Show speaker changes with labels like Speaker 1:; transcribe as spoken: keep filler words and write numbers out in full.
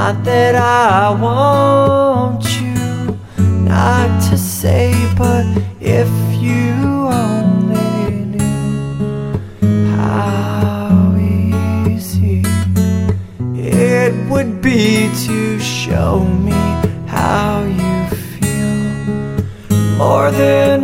Speaker 1: Not that I want you not to say, but if you only knew how easy it would be to show me how you feel more than